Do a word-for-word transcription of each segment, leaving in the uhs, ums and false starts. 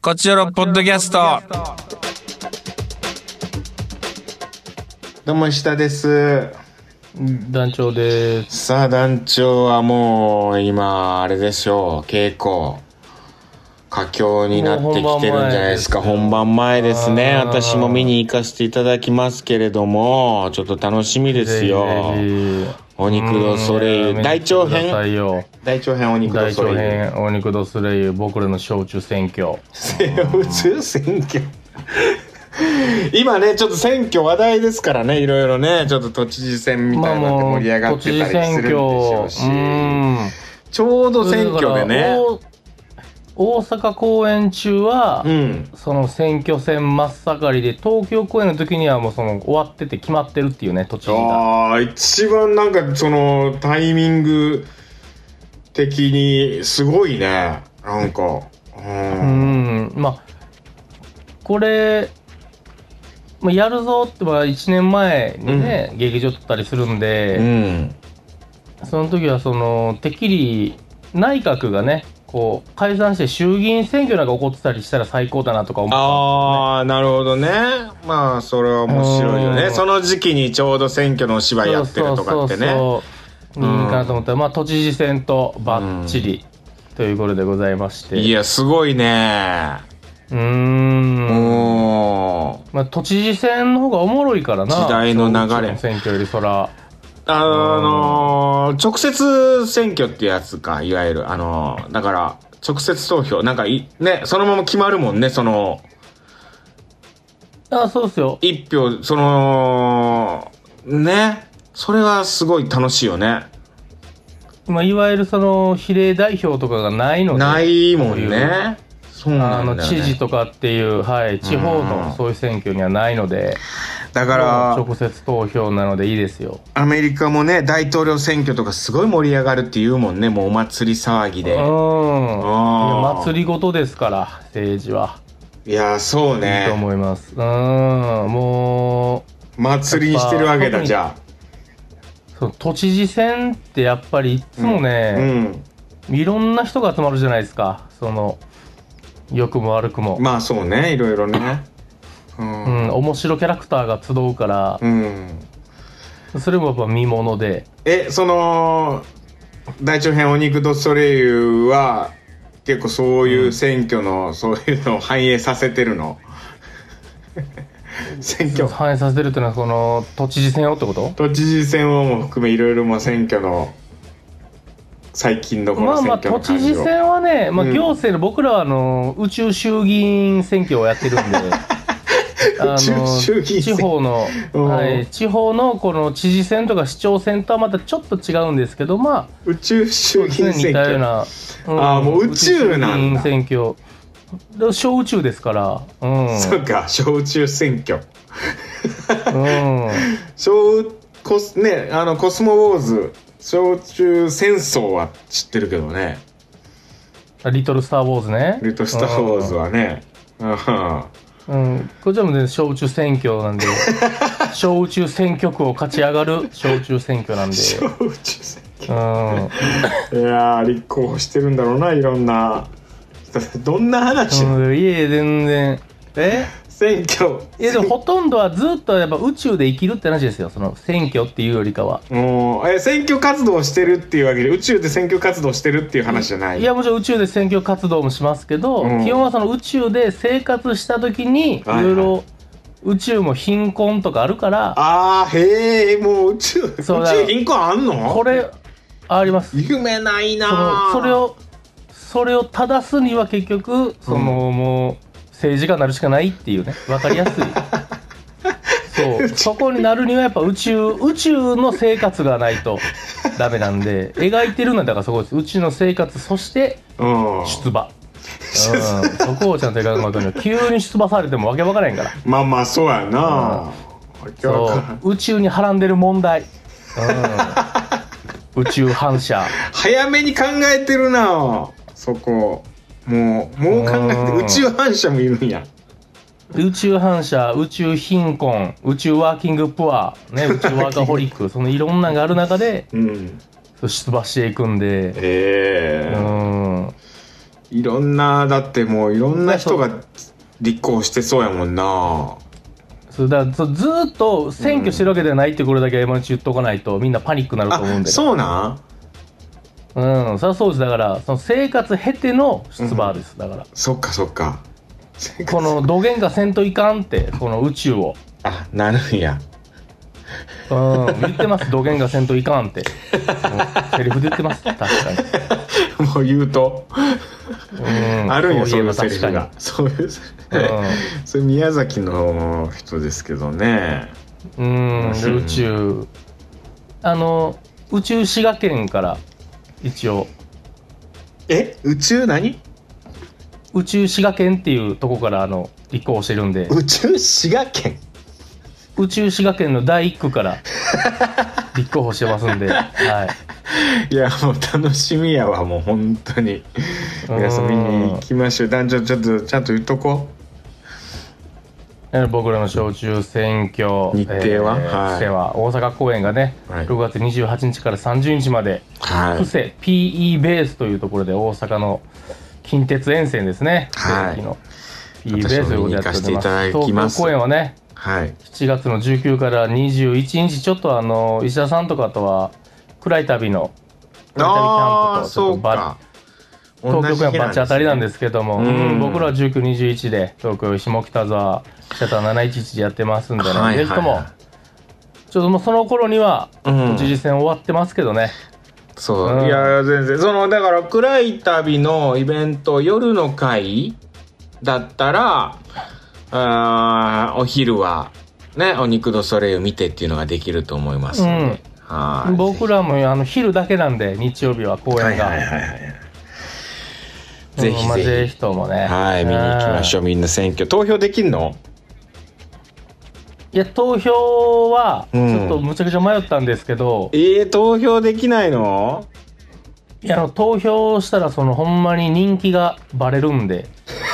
こちらのポッドキャスト。 どうも石田です。 団長です。 さあ団長はもう今あれでしょう、稽古佳境になってきてるんじゃないですか。本番前ですね。私も見に行かせていただきますけれども、ちょっと楽しみですよ。お肉ドソレイユ大長編大長編お肉ドソレイユ大長編お肉ドソレイユ僕らの焼酎選挙焼酎選挙今ねちょっと選挙話題ですからね、いろいろね、ちょっと都知事選みたいなので盛り上がってたりするんでしょうし、うんちょうど選挙でね、 大阪公演中は、うん、その選挙戦真っ盛りで、東京公演の時にはもうその終わってて決まってるっていうね、都知事が。 あー、一番なんかそのタイミング的にすごいね、なんかうん、うんまあこれまあ、やるぞってはいちねんまえにね、うん、劇場撮ったりするんで、うん、その時はそのてっきり内閣がねこう解散して衆議院選挙なんか起こってたりしたら最高だなとか思ったんですよね。 ああなるほどね。まあそれは面白いよね。その時期にちょうど選挙のお芝居やってるとかってね、 そうそうそういいかなと思ったら、まあ都知事選とバッチリということでございまして、 いやすごいね。 うーんおまあ、都知事選の方がおもろいからな、 時代の流れ選挙よりそらあのー、直接選挙ってやつか、いわゆるあのー、だから直接投票なんかいねそのまま決まるもんね、そのあそうですよ一票そのね、それはすごい楽しいよね。 まあいわゆるその比例代表とかがないのでないもんね。そうなんだよね、 あの知事とかっていう、はい、地方のそういう選挙にはないので、 だから直接投票なのでいいですよ。 アメリカもね大統領選挙とかすごい盛り上がるっていうもんね、もうお祭り騒ぎで。うん、いや祭りごとですから政治は。 いやそうね、 いいと思います。うんもう祭りにしてるわけだ。じゃあその都知事選ってやっぱりいつもね、うんうん、いろんな人が集まるじゃないですか、その良くも悪くも。 まあそうね、いろいろね、 うん、うん、面白キャラクターが集うから、うん、それもやっぱ見もので。 えその大長編お肉ドソレイユは結構そういう選挙の、うん、そういうのを反映させてるの選挙反映させてるっていうのはこの都知事選をってこと？ 都知事選をも含めいろいろも選挙の最近のこの選挙の感じを、まあまあ都知事選はね、まあ、行政の、うん、僕らはあの宇宙衆議院選挙をやってるんであの地方の、はい、地方のこの知事選とか市長選とはまたちょっと違うんですけど、まあ宇宙衆議院選挙、似たような、うん、ああもう宇宙なんだ。 選挙小宇宙ですから、うん、 そうか小宇宙選挙うん小コスねあのコスモウォーズ小宇宙戦争は知ってるけどね。 リトルスターウォーズね。 リトルスターウォーズはね、 うん、うん、こちらもね小宇宙選挙なんで小宇宙選挙区を勝ち上がる小宇宙選挙なんで小宇宙選挙、うん、いや立候補してるんだろうな、いろんな。どんな話、 うん、いえ全然え選挙いやでもほとんどはずっとやっぱ宇宙で生きるって話ですよ、その選挙っていうよりかは。 もうえ選挙活動してるっていうわけで宇宙で選挙活動してるっていう話じゃない？ いやもちろん宇宙で選挙活動もしますけど、うん、基本はその宇宙で生活した時にいろいろ宇宙も貧困とかあるから、 ああへえもう宇宙宇宙貧困あんの？ これあります。 夢ないな。 そのそれをそれを正すには結局その、うん、もう政治家になるしかないっていうね、分かりやすいそうそこになるにはやっぱ宇宙宇宙の生活がないとダメなんで描いてるのはだからそこです。宇宙の生活そして出馬、うん、そこをちゃんと描くことには急に出馬されてもわけ分からへんから。 まあまあそうやな、 うん、そう宇宙にはらんでる問題、うん、宇宙反射早めに考えてるなそこ。もうもう考えて宇宙反射もいるんや。 宇宙反射、宇宙貧困、宇宙ワーキングプア、ね、宇宙ワーカホリックそのいろんなのがある中で、うん、出馬していくんで、 へー、うんいろんなだってもういろんな人が立候補してそうやもんな。 そうだからずーっと選挙してるわけではないってこれだけ今のうち言っとかないとみんなパニックになると思うんで、ね、 そうなんうん、そりゃそうです。だからその生活経ての出馬です、うん、だからそっかそっかこのどげんかせんといかんってこの宇宙をあなるんやうん言ってますどげんかせんといかんってセリフで言ってます確かにもう言うと、うん、あるんやそういうセリフがそういう、うん、それ宮崎の人ですけどねうんで宇宙あの宇宙滋賀県から一応え宇宙何宇宙滋賀県っていうとこからあの立候補してるんで宇宙滋賀県宇宙滋賀県のだいいっ区から立候補してますんで、はい、 いやもう楽しみやわもう本当に皆さん見に行きましょう。男女ちょっとちゃんと言っとこう僕らの小中選挙日程は、 えー、布施は大阪公演がね、はい、ろくがつにじゅうはちにちからさんじゅうにちまで、はい、布施 ピーイー ベースというところで大阪の近鉄沿線ですね、 はい、 の ピーイー ベースということでやっております。東京公演はね、 はい、 しちがつのじゅうくからにじゅういちにちちょっとあの石田さんとかとは暗い旅の暗い旅キャンプとちょっとバ東京公演はバチ当たりなんですけども、うんうん、僕らはじゅうく、にじゅういちで東京下北沢シャターなないちいちでやってますんでね、はいはい、ぜひともちょっともうその頃には都知事選終わってますけどね、 うん、そう、うん、いや全然そのだから暗い旅のイベント夜の会だったらあお昼はねお肉のソレイユ見てっていうのができると思いますので、うん、 はい僕らもあの昼だけなんで日曜日は公演が、はいはいはいはい、 ぜひぜひ、うんまあ、 ぜひともねはい見に行きましょう。みんな選挙投票できんの？ いや投票はちょっとむちゃくちゃ迷ったんですけど、 うん、えー、投票できないの？ いやあの投票したらそのほんまに人気がバレるんで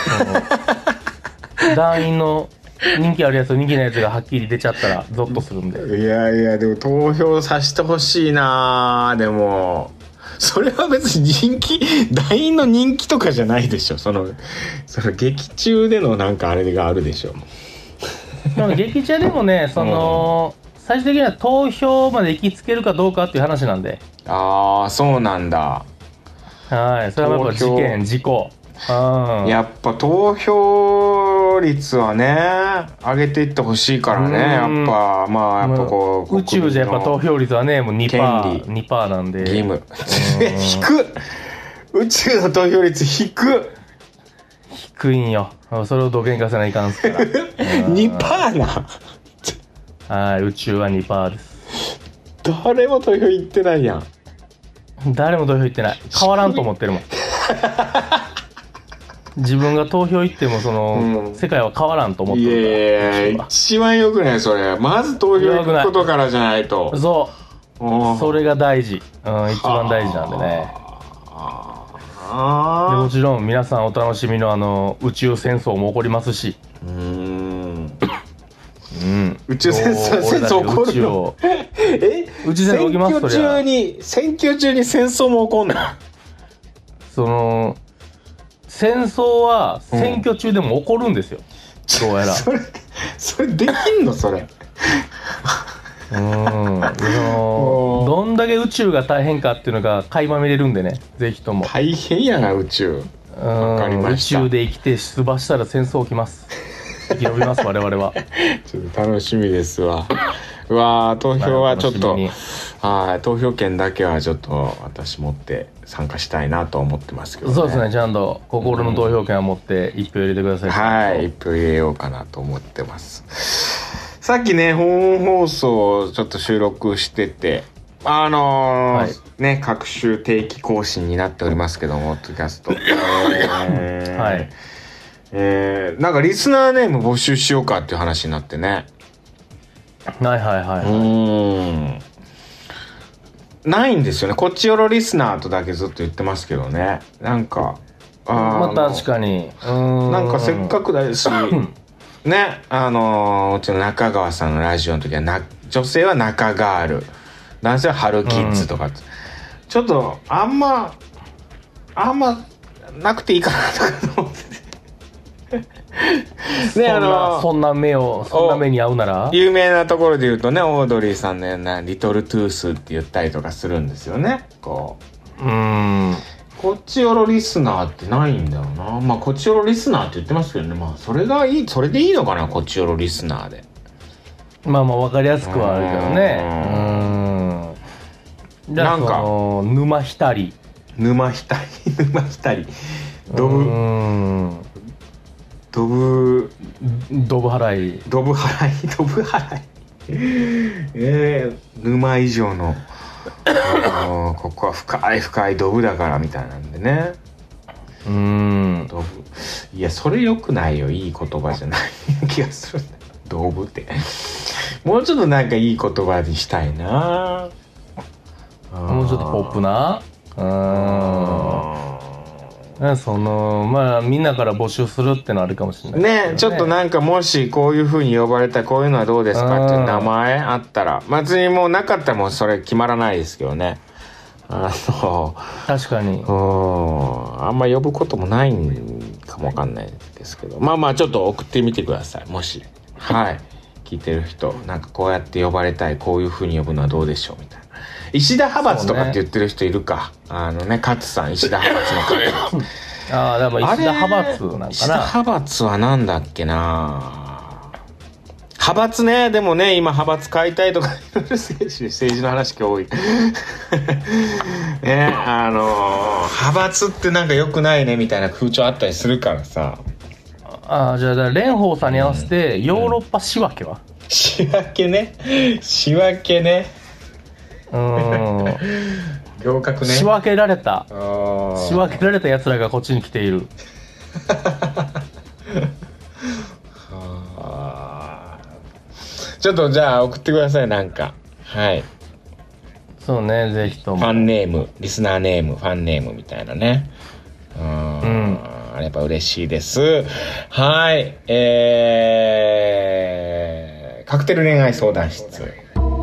団員の人気あるやつと人気ないやつがはっきり出ちゃったらゾッとするんで。 いやいやでも投票させてほしいな。でもそれは別に人気団員の人気とかじゃないでしょ。そのその劇中でのなんかあれがあるでしょ。 でも劇中でもねその、うん、最終的には投票まで行きつけるかどうかっていう話なんで。 ああそうなんだ。 はいそれはやっぱ事件事故うんやっぱ投票率はね上げていってほしいからね。やっぱまあやっぱこう宇宙じゃやっぱ投票率はねもう にパーセント にパーセント なんで義務低っ宇宙の投票率低っ低いんよ。それをどげんかせないかんすからにパーセント なはい宇宙は にパーセント です。 誰も投票行ってないやん。 誰も投票行ってない。変わらんと思ってるもん自分が投票行ってもその、うん、世界は変わらんと思ってるから。 いや一番よくないそれ。まず投票行くことからじゃないと。 そうそれが大事、うん、一番大事なんでね。でもちろん皆さんお楽しみのあの宇宙戦争も起こりますしうーんうん、宇宙戦争戦争起こるのえ宇宙戦争起きます。 選挙中に選挙中に戦争も起こんの？ その戦争は選挙中でも起こるんですよ、うん、どうやらそれそれできんのそれうんそのどんだけ宇宙が大変かっていうのが垣間見れるんでねぜひとも。 大変やな宇宙。わかりました。 宇宙で生きて出馬したら戦争起きます。生き延びます我々は。 ちょっと楽しみですわ。うわ投票はちょっとはい投票権だけはちょっと私持って参加したいなと思ってますけどね。 そうですねちゃんと心の投票権を持って一票入れてください、うん、 はい一票入れようかなと思ってます。さっきね本放送をちょっと収録しててあのーはい、ね各週定期更新になっておりますけどもポッドキャスト、えー、はいえー、なんかリスナーネーム募集しようかっていう話になってね。 はいはいはい、はい、うーんないんですよね。こっちよろリスナーとだけずっと言ってますけどね。なんかあまあ確かにうーんなんかせっかくだしねあのー、うちの中川さんのラジオの時はな女性は中ガール男性は春キッズとか、うん、ちょっとあんまあんまなくていいかなとか思っててね、あのそんな目をそんな目に合うなら有名なところで言うとね、オードリーさんのようなリトルトゥースって言ったりとかするんですよね。こううーんこっちよろリスナーってないんだよな。まあこっちよろリスナーって言ってますけどね。まあそれがいい、それでいいのかな、こっちよろリスナーで。 まあまあ分かりやすくはあるけどね。うーんなんか沼浸り沼浸り沼浸りドブドブドブ払いドブ払いドブ払いえー、沼以上のここは深い深いドブだからみたいなんでね。うーんドブいやそれ良くないよ、いい言葉じゃない気がするんだよドブってもうちょっとなんかいい言葉にしたいな。 もうちょっとポップなうーんそのまあみんなから募集するってのあるかもしれないね。 ねちょっとなんかもしこういう風に呼ばれたらこういうのはどうですかっていう名前あったら、別にもうなかったらもうそれ決まらないですけどね。あの確かにうんあんま呼ぶこともないんかもわかんないですけど、まあまあちょっと送ってみてください、もしはい聞いてる人なんかこうやって呼ばれたい、こういう風に呼ぶのはどうでしょうみたいな。石田派閥とかって言ってる人いるか、ね、あのね勝さん石田派閥の勝ああでも石田派閥なんかな。 石田派閥はなんだっけな。派閥ね、でもね今派閥変えたいとか政治政治の話今日多いねあの派閥ってなんか良くないねみたいな風潮あったりするからさ。 ああじゃあ蓮舫さんに合わせてヨーロッパ仕分けは、 うん、仕分けね仕分けねうん行革ね。 仕分けられた仕分けられたやつらがこっちに来ているちょっとじゃあ送ってくださいなんか。はいそうねぜひともファンネームリスナーネームファンネームみたいなね。うん、あれば嬉しいです。はい、えー、カクテル恋愛相談室、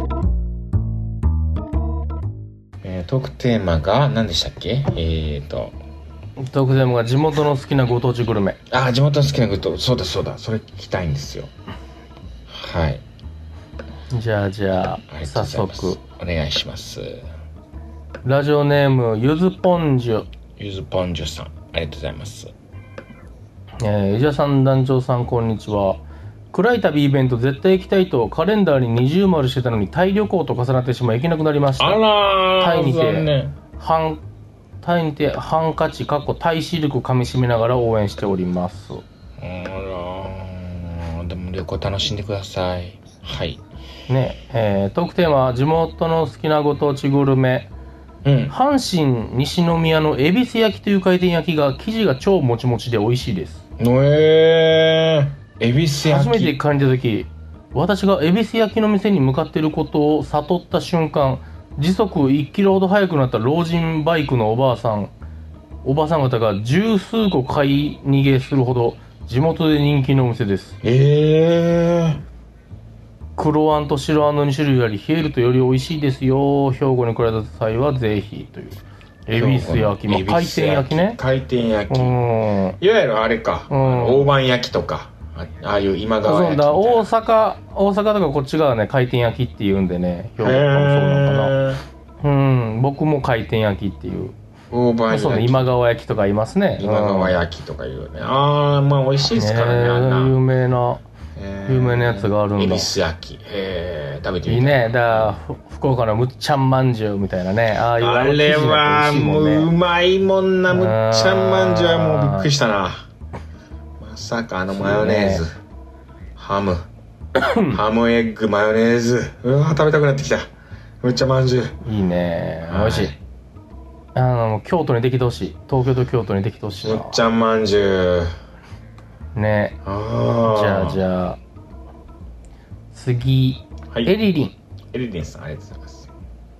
えー、トークテーマが何でしたっけ。えーとトークテーマが地元の好きなご当地グルメ。 あ地元の好きなご当地、そうだそうだ、それ聞きたいんですよ。はいじゃあじゃあ早速お願いします。 ラジオネームゆずポンジュゆずポンジュさん、ありがとうございます。 えー、伊者さん団長さんこんにちは。暗い旅イベント絶対行きたいとカレンダーに二重丸してたのにタイ旅行と重なってしまい行けなくなりました。 あらータイにて残念。 ハンタイにてハンカチかっこタイシルク噛みしめながら応援しております。 あらーでも旅行楽しんでください。はいねえー、トークテーマは地元の好きなご当地グルメ。うん、阪神西宮の恵比寿焼きという回転焼きが生地が超もちもちで美味しいです。 えー、恵比寿焼き初めて感じた時、私が恵比寿焼きの店に向かっていることを悟った瞬間、時速いちキロほど速くなった老人バイクのおばあさんおばさん方が十数個買い逃げするほど地元で人気のお店です。 えー黒あんと白あんのに種類あり、冷えるとより美味しいですよ。兵庫に来られた際はぜひという。恵比寿焼き、まあ、回転焼きね。 回転焼き。いわゆるあれか、大判焼きとか、ああいう今川焼きみたいな。 そうだ、大阪、大阪とかこっち側ね、回転焼きって言うんでね、兵庫もそうなのかな。うん、僕も回転焼きっていう。 大判焼き。 そうね、今川焼きとかいますね。 今川焼きとかいうね。ああ、まあ美味しいですからね、あんな。 有名な。有名なやつがあるんだ。 恵比寿焼き、えー、食べてみたい。いいね。だから福岡のむっちゃんまんじゅうみたいなね。ああいうあれはもううまいもんな。むっちゃんまんじゅうはもうびっくりしたな。まさかあのマヨネーズ、ね、ハムハムエッグマヨネーズ、うわ食べたくなってきた。むっちゃまんじゅういいね、美味しい。あの京都にできてほしい。東京と京都にできてほしいな。 むっちゃんまんじゅうね。あじゃあじゃあ次、はい、エリリンエリリンさんありがとうございます。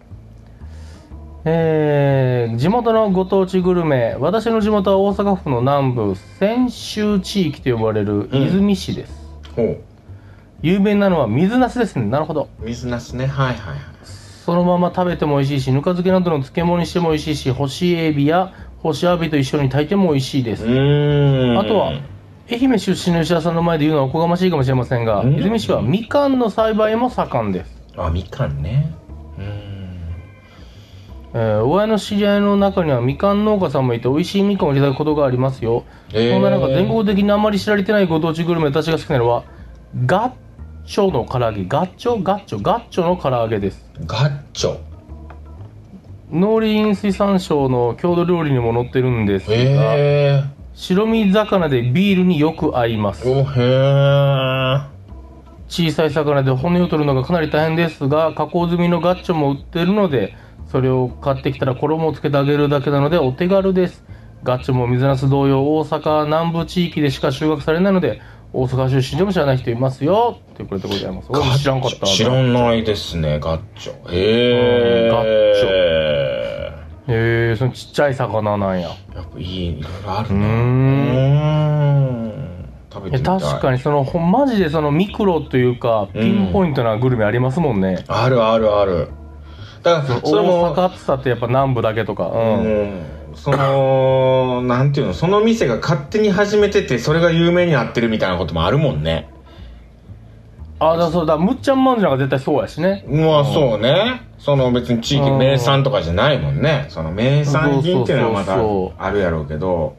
えー、地元のご当地グルメ。私の地元は大阪府の南部泉州地域と呼ばれる和泉市です、うん、ほう有名なのは水なすですね。なるほど、 水なすね。はいはいはい。 そのまま食べても美味しいし、ぬか漬けなどの漬物にしても美味しいし、干しエビや干しアワビと一緒に炊いても美味しいです。 うーん。 あとは愛媛出身の吉田さんの前で言うのはおこがましいかもしれませんが、泉市はみかんの栽培も盛んです。 あ、みかんね。うーん。 えー、親の知り合いの中にはみかん農家さんもいて美味しいみかんをいただくことがありますよ。 えー、 そんな中全国的にあまり知られてないご当地グルメ、私が好きなのはガッチョの唐揚げ。ガッチョガッチョガッチョの唐揚げです。 ガッチョ。 農林水産省の郷土料理にも載ってるんですが、 えー、 白身魚でビールによく合います。 おへー。 小さい魚で骨を取るのがかなり大変ですが、加工済みのガッチョも売ってるので、それを買ってきたら衣をつけてあげるだけなのでお手軽です。ガッチョも水なす同様、大阪南部地域でしか収穫されないので、大阪出身でも知らない人いますよということでございます。俺も知らんかった。 知らないですね、ガッチョ。へー。 ガッチョ。へー、そのちっちゃい魚なんや。 やっぱいい、いろいろあるね。 うーん。 うーん。食べてみたい。 確かにそのほマジでそのミクロというかピンポイントなグルメありますもんね。 うん、あるあるある。だからそれも大阪ってさってやっぱ南部だけとか、うん、 うん、そのなんていうの、その店が勝手に始めててそれが有名になってるみたいなこともあるもんね。 ああ、だそうだ、むっちゃんまんじゅうなんか絶対そうやしね。 まあそうね、その別に地域名産とかじゃないもんね。その名産品っていうのはまたあるやろうけど、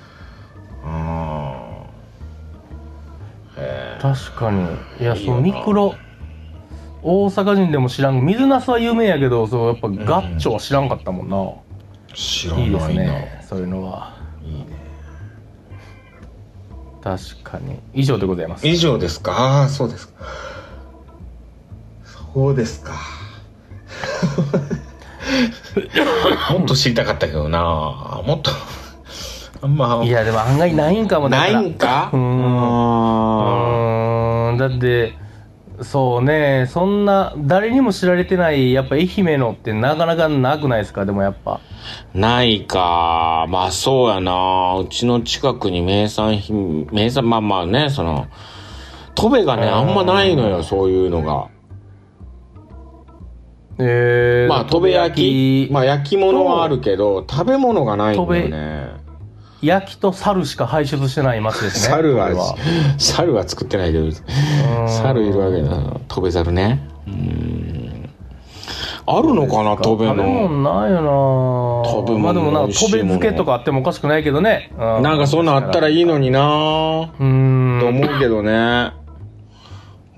ああ、確かに。いや、そうミクロ大阪人でも知らん。水なすは有名やけど、そうやっぱガッチョは知らんかったもんな。うん、 知らないな。 いいですね、そういうのは。 いいね。 確かに。以上でございます。 以上ですか。ああ、そうですか。そうですか。もっと知りたかったけどな。もっとあんま。 いやでも案外ないんかも。 ないんか。 うーん。うーん。だってそうね、そんな誰にも知られてないやっぱ愛媛のってなかなかなくないですか。でもやっぱないか。まあそうやな。うちの近くに名産品、名産、まあまあね、その戸部がねあんまないのよ、そういうのが。 えー、 まあ戸部焼き、まあ焼き物はあるけど食べ物がないんだよね。 焼きと猿しか輩出してない町ですね。 猿は猿は作ってないけど、猿いるわけだな。戸部猿ね。うーん、あるのかな、戸部の。 食べ物ないよな。 戸部もまあでもなんか戸部漬けとかあってもおかしくないけどね。 うん、なんかそんなあったらいいのになーうんと思うけどね。うん、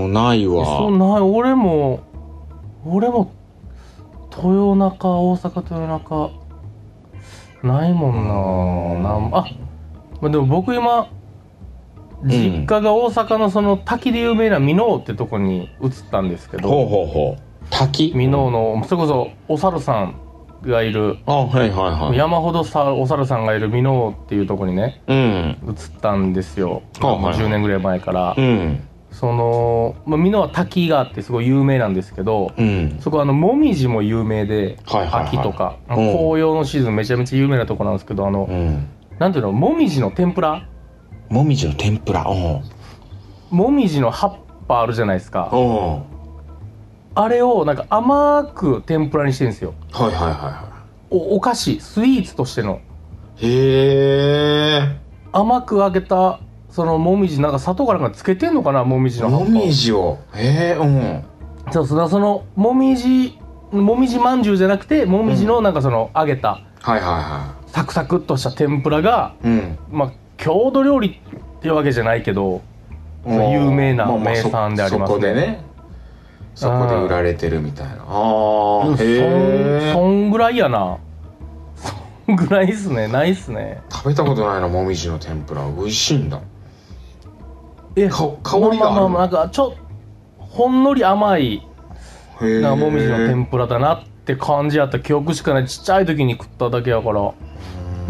ないわ。 そうない。俺も俺も豊中、大阪豊中ないもんな。なんあ、まあ、でも僕今実家が大阪のその滝で有名な箕面ってとこに移ったんですけど、 ほうほうほう。滝？ 箕面のそれこそお猿さんがいる、 あ、はいはいはい。 山ほどさお猿さんがいる箕面っていうとこにね、 うん、 移ったんですよ。もうじゅうねんぐらい前から。 うん、 その、まあ、箕面は滝があってすごい有名なんですけど、 うん、 そこはあのもみじも有名で、 はいはいはい、 秋とか、うん、紅葉のシーズンめちゃめちゃ有名なとこなんですけど、あの、うん、なんていうの、もみじの天ぷら、 もみじの天ぷら、うん、 もみじの葉っぱあるじゃないですか、 うん、 あれをなんか甘く天ぷらにしてるんですよ。 はいはいはいはい。 お, お菓子スイーツとしての、 へえ。 甘く揚げたそのもみじ、なんか砂糖かなんかつけてんのかな、もみじの葉っぱ。 もみじを、へえ、うん。 そうそう、そのもみじもみじまんじゅうじゃなくて、もみじのなんかその揚げた、 うん、はいはいはい、 サクサクっとした天ぷらが、うん、まあ郷土料理っていうわけじゃないけど、有名な名産でありますね。まあ、そ, そこでね、 そこで売られてるみたいな。ああ、へえ。 そんぐらいやな。そんぐらいっすね。ないっすね。 食べたことないな、もみじの天ぷら。美味しいんだ。 え、 か香りがある。 まあまあまあ、なんかちょっほんのり甘いなもみじの天ぷらだなって感じやった記憶しかない。ちっちゃい時に食っただけやから。うん。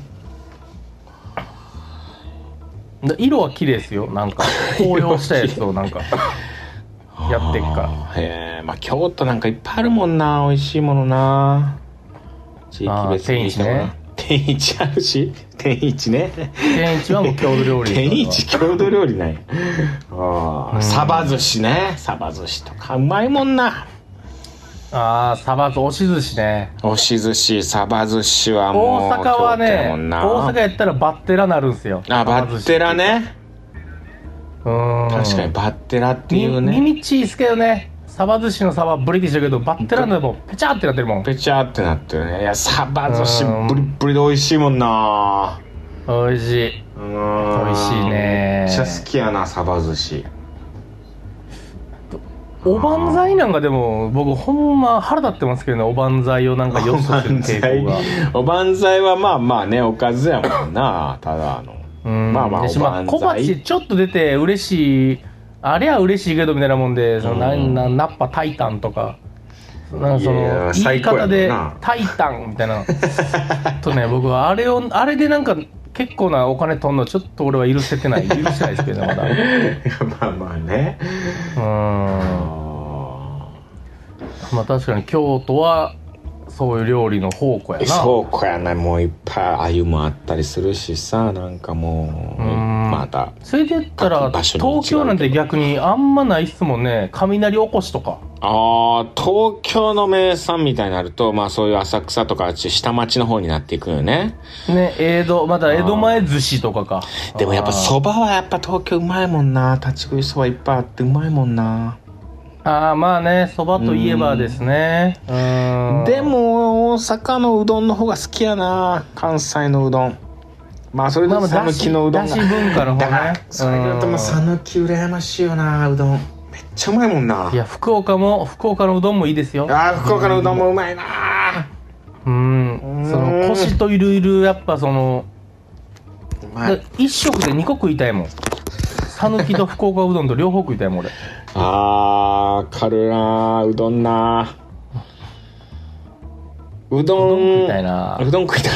色は綺麗ですよ。なんか紅葉したやつをなんかやってっから。 へえ、まあ京都なんかいっぱいあるもんな、美味しいものな。地域別にしてもな。天一あるし、天一ね。 天一はもう郷土料理。 天一郷土料理なんや。ああ、サバ寿司ね。サバ寿司とかうまいもんな。 ああ、サバと押し寿司ね。 押し寿司、サバ寿司はもう大阪はね、 もんな大阪やったらバッテラなるんすよ。 あ、バッテラね。 うーん。 確かにバッテラっていうね。 耳っちいっすけどね。サバ寿司のサバブリティッシュだけど、バッテラのもペチャーってなってるもん。 ペチャーってなってるね。いや、サバ寿司ブリッブリで美味しいもんな。 美味しい。 うーん。 美味しいね。 めっちゃ好きやな、サバ寿司。 おばんざいなんかでも僕ほんま腹立ってますけどね、おばんざいをなんかよそする傾向が。 おばんざいはまあまあね、おかずやもんな。ただあの。 うんまあまあ、おばんざい。 まあ、小鉢ちょっと出て嬉しい、あれは嬉しいけどみたいなもんで、そのななナッパタイタンとか、なんかそいやの言い方で最高やもんなタイタンみたいな。とね、僕はあれをあれでなんか結構なお金取んのちょっと俺は許せてない許せないですけどね、まだ。 まあまあね。 うーん。まあ確かに京都はそういう料理の宝庫やな。 そうこやな、もういっぱい鮎もあったりするしさ、なんかもう、 うんまた。 それで言ったら場所に違うけど東京なんて逆にあんまないっすもんね。雷おこしとか。 ああ、東京の名産みたいになると、まあそういう浅草とかあっち下町の方になっていくよね。 ね、江戸、まだ江戸前寿司とかか。 でもやっぱあー蕎麦はやっぱ東京うまいもんな。立ち食い蕎麦いっぱいあってうまいもんな。 あー、まあね、そばといえばですね。うーん。 でも大阪のうどんの方が好きやな。関西のうどん。まあそれでまあまあ讃岐のうどんが。 だしだし文化の方ねだそれだともう讃岐羨ましいよな、うどん。めっちゃうまいもんな。 いや、福岡も、福岡のうどんもいいですよ。 ああ、福岡のうどんもうまいな。 うん。 うんその、コシといるいる、やっぱその、 うまい。 一食で二個食いたいもん。讃岐と福岡うどんと両方食いたいもん、俺。 あー、かるな、うどんな。うどん。 うどん食いたいな。 うどん食いたい。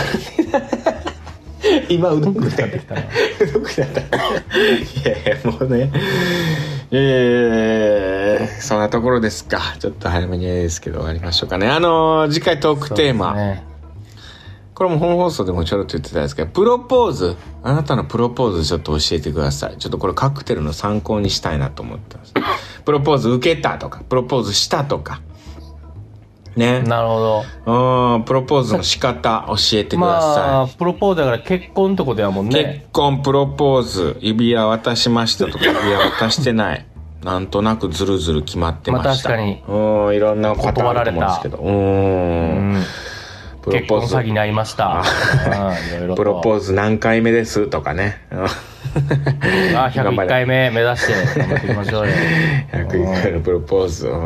今うどん食いたい。 食いたいな。 うどん食いたい。いやいや、もうね。いやいやいやいや、そんなところですか。ちょっと早めにですけど終わりましょうかね。あのー、次回トークテーマ。 そうですね。 これも本放送でもちょろっと言ってたんですけど、プロポーズ。あなたのプロポーズちょっと教えてください。ちょっとこれカクテルの参考にしたいなと思ってます。プロポーズ受けたとか、プロポーズしたとか。ね。 なるほど。 うん、プロポーズの仕方教えてください。 まあ、プロポーズだから結婚ってことやもん結ね。 婚、プロポーズ、指輪渡しましたとか、指輪渡してない。なんとなくずるずる決まってました。 まあ確かにうん、いろんなパターンあると思うんですけど。う。 うんん。 プロポーズ。 結婚詐欺になりました。うんいろいろとプロポーズ何回目ですとかね。 あ、ひゃくいっかいめ目指して頑張っていきましょうよ。 ひゃくいっかいのプロポーズ。うん。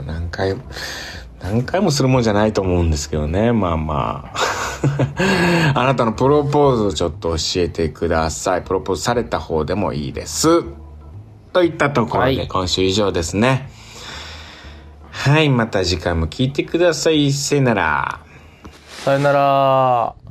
何回、何回もするもんじゃないと思うんですけどね。まあまあ。あなたのプロポーズをちょっと教えてください。プロポーズされた方でもいいです。といったところはいで今週以上ですね。はい。また次回も聞いてください。さよなら。 さよなら。